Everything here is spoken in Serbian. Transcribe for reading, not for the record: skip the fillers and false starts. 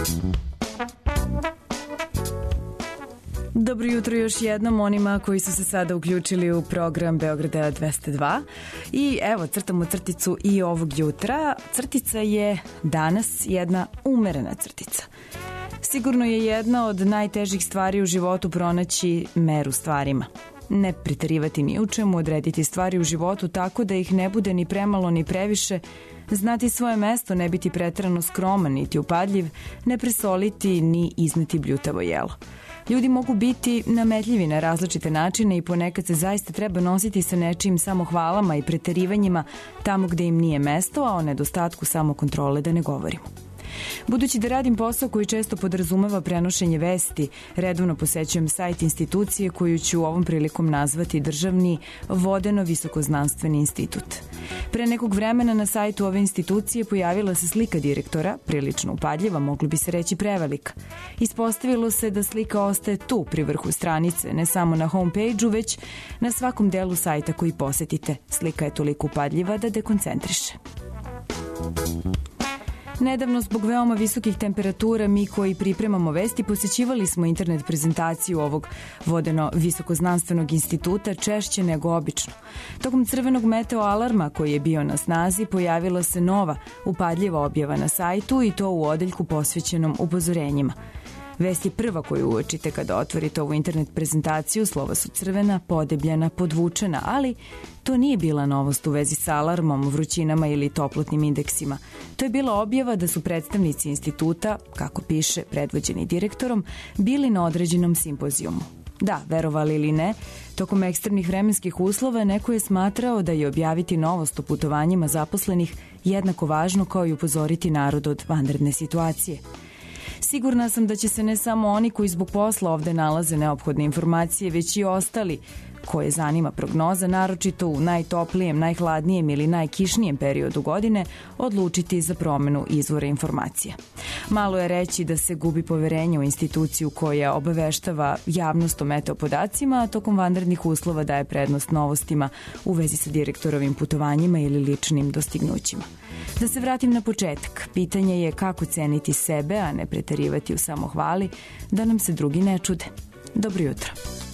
Dobro jutro još jednom onima koji su se sada uključili u program Beograda 202 i evo crtamo crticu i ovog jutra. Crtica je danas jedna umerena crtica. Sigurno je jedna od najtežih stvari u životu pronaći meru stvarima. Ne preterivati ni u čemu, odrediti stvari u životu tako da ih ne bude ni premalo ni previše, znati svoje mesto, ne biti preterano skroman niti upadljiv, ne presoliti ni izneti bljutavo jelo. Ljudi mogu biti nametljivi na različite načine i ponekad se zaista treba nositi sa nečijim samohvalama i preterivanjima tamo gde im nije mesto, a o nedostatku samokontrole da ne govorimo. Budući da radim posao koji često podrazumeva prenošenje vesti, redovno posećujem sajt institucije koju ću ovom prilikom nazvati Državni vodeno-visokoznanstveni institut. Pre nekog vremena na sajtu ove institucije pojavila se slika direktora, prilično upadljiva, moglo bi se reći prevelika. Ispostavilo se da slika ostaje tu pri vrhu stranice, ne samo na homepage-u, već na svakom delu sajta koji posetite. Slika je toliko upadljiva da dekoncentriše. Nedavno, zbog veoma visokih temperatura, mi koji pripremamo vesti posećivali smo internet prezentaciju ovog vodeno-visokoznanstvenog instituta češće nego obično. Tokom crvenog meteo alarma koji je bio na snazi, pojavila se nova, upadljiva objava na sajtu i to u odeljku posvećenom upozorenjima. Vest je prva koju uočite kada otvorite ovu internet prezentaciju, slova su crvena, podebljena, podvučena, ali to nije bila novost u vezi sa alarmom, vrućinama ili toplotnim indeksima. To je bila objava da su predstavnici instituta, kako piše, predvođeni direktorom, bili na određenom simpozijumu. Da, verovali ili ne, tokom ekstremnih vremenskih uslova neko je smatrao da je objaviti novost o putovanjima zaposlenih jednako važno kao i upozoriti narod od vanredne situacije. Sigurna sam da će se ne samo oni koji zbog posla ovde nalaze neophodne informacije, već i ostali koje zanima prognoza, naročito u najtoplijem, najhladnijem ili najkišnijem periodu godine, odlučiti za promenu izvora informacija. Malo je reći da se gubi poverenje u instituciju koja obaveštava javnost o meteopodacima, a tokom vanrednih uslova daje prednost novostima u vezi sa direktorovim putovanjima ili ličnim dostignućima. Da se vratim na početak, pitanje je kako ceniti sebe, a ne preterivati u samohvali, da nam se drugi ne čude. Dobro jutro.